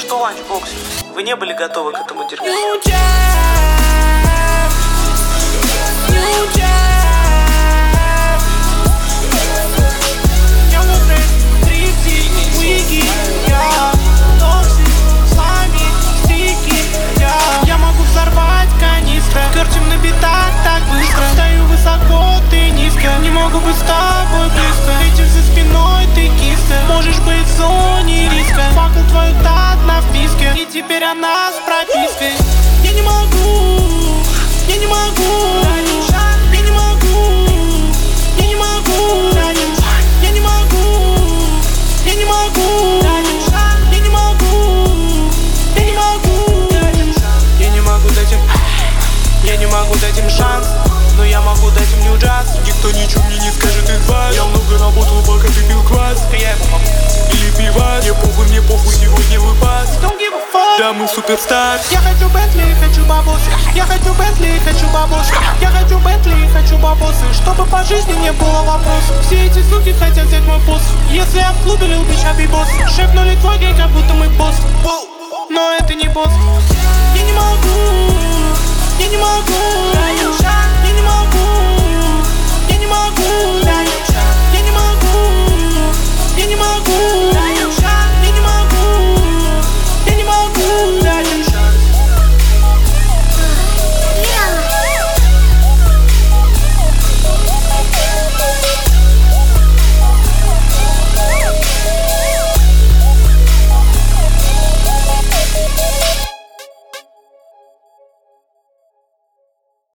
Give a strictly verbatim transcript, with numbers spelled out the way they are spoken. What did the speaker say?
что Ланчбокс? Вы не были готовы к этому дерьму? Я могу взорвать канистры, кертим на битах так быстро. Стою высоко, ты низко, не могу быть с тобой близко. Ветер за спиной, ты киска, можешь быть в зоне риска. Факел твою тат на вписке, и теперь она с пропиской. Я не могу, я не могу, я не могу, я не могу, я не могу, я не могу, я не могу, я не могу, я не могу дать им, я не могу дать им шанс, но я могу дать им new джаз. Никто ничего мне не скажет из вас. Я много работал, пока ты пил квас или пивас. Мне похуй, мне похуй, сегодня выпас. Don't give a fuck. Да, мы суперстар. Я хочу Бентли, хочу бабосы. Я хочу Бентли, хочу бабосы. Я хочу Бентли, хочу бабосы. Чтобы по жизни не было вопросов. Все эти суки хотят взять мой пост. Если я в клубе лил бича босс. Шепнули твой гей, как будто мы босс. Но это не босс. Я не могу, я не могу.